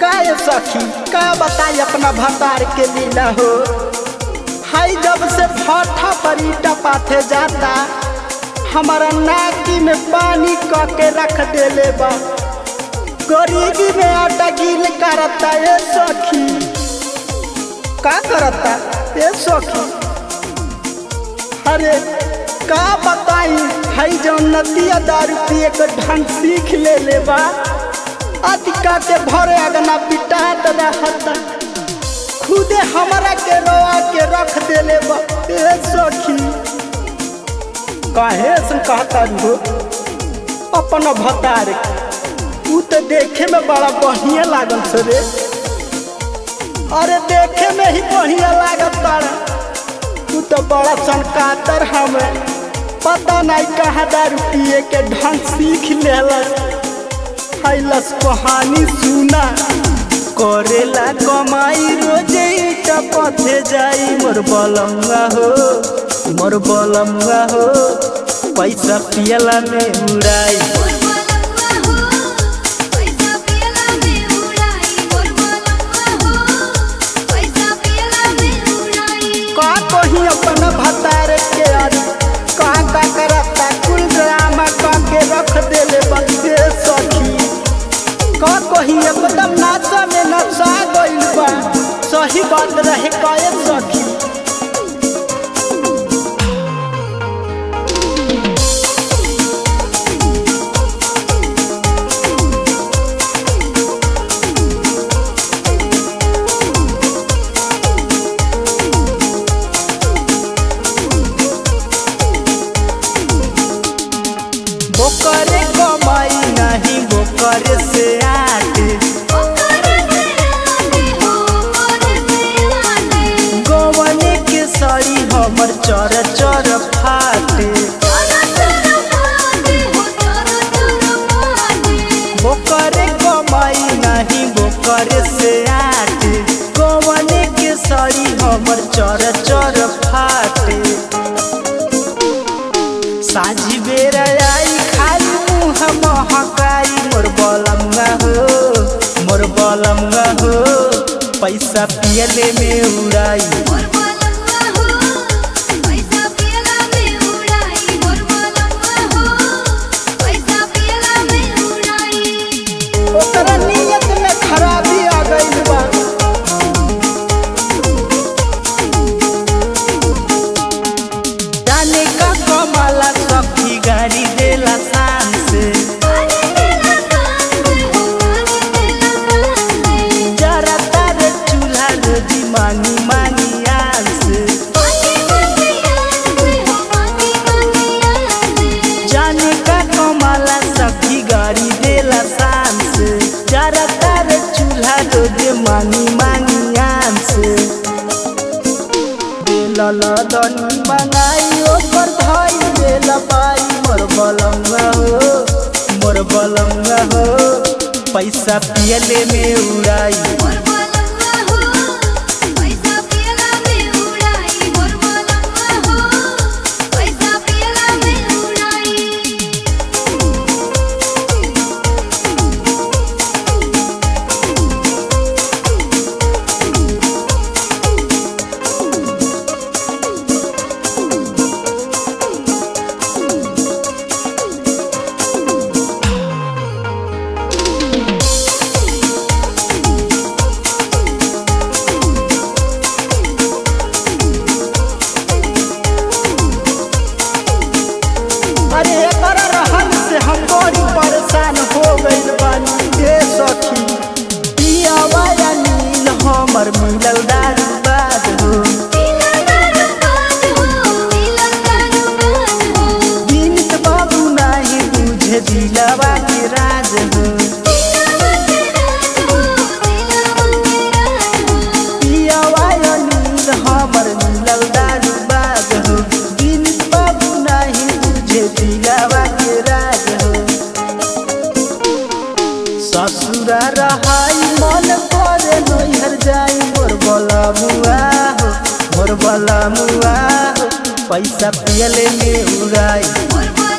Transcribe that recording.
काय सखी का बताई अपना भतार के लीला हो। हाई जब से भाठा पर ईटा पाथे जाता हमारा नाकी में पानी के रख देले बा। गरीबी में आटा गील करता ये सखी का करता ये सखी। अरे का बताई हाई जौन नदिया दारू पिए के ढंग सीख ले बा। अधिका के भरे अगना पिटात रहता खुदे हमारा के रोआ के रख देले बा। ए सखी काहे से कहता हो अपना भतार उ तो देखे में बड़ा बढ़िया लागल से रे। अरे देखे में ही बढ़िया लागत तारा तू तो बड़ा सनकातर हमें पता नहीं कहाँ दारू पिए के ढंग सीख लेलस। हैलस कहानी सुना करेला कमाई रोजे पथे जाई मोर बलंगा हो पैसा पियला में उड़ाई। का कहीं अपना भतार के का करता कुल ड्रामा के रख देले बंदे सखी। का कहीं एकदम नाचा में नचा गइल बा। सही बात रहे काहे सखी। बोकरे कमाई नहीं बोकरे से आटे गवने के साड़ी हमर चर चर फाटे। बोकरे कमाई नहीं बोकरे से आटे गवने के साड़ी हमर चर चर फाटे। साझी बेरा आई खाली मुँह महकाई मोर बलंगा हो पैसा पियले में उड़ाई। ओकरा नियत में खराबी आ गइल बा। जाने का कमाला सखी गाड़ी देला शान से जरा तारे चूल्हा रोजी मांगी मांगी आन से। जाने का कमाला सखी गाड़ी देला शान से जरा तारे चूल्हा रोजी मांगी मांगी आन से। लदनी बनाई ओकर भाई देला पाई मोर बलंगा हो पैसा पियले में उड़ाई। अरे एकरा रहन से हम बड़ी परेशान हो गइल बानी रे सखी। पियावा नील हमर मिलल दारू बाज हो। बिनित बाबू नहीं बुझे दिलवा के राज हो। पियावा नील हमर मिलल दारू बाज हो। बिनित बाबू नहीं बुझे दिलवा के राज हो। ससुरा रहाई मन करे नैहर जाई मोर बलमुआ हो पैसा पियले में उड़ाई।